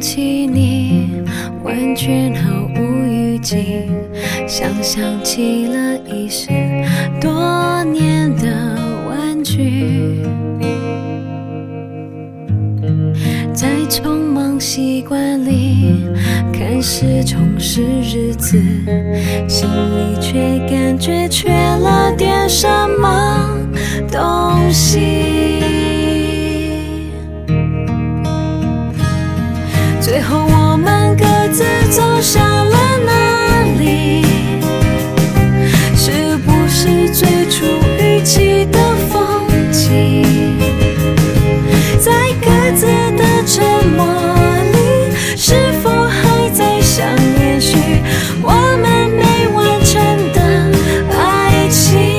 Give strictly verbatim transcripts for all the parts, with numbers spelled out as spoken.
起你，完全毫无预警，像想起了遗失多年的玩具。在匆忙习惯里看似充实日子，心里却感觉缺了点什么东西。最后我们各自走向了哪里？是不是最初预期的风景？在各自的沉默里，是否还在想延续我们没完成的爱情？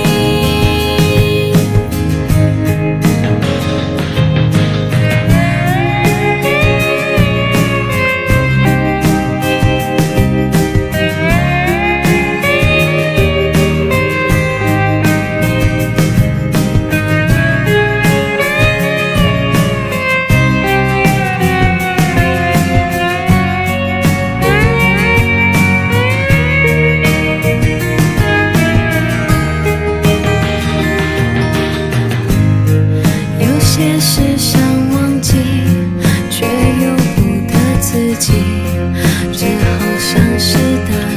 有些事想忘记，却由不得自己，这好像是大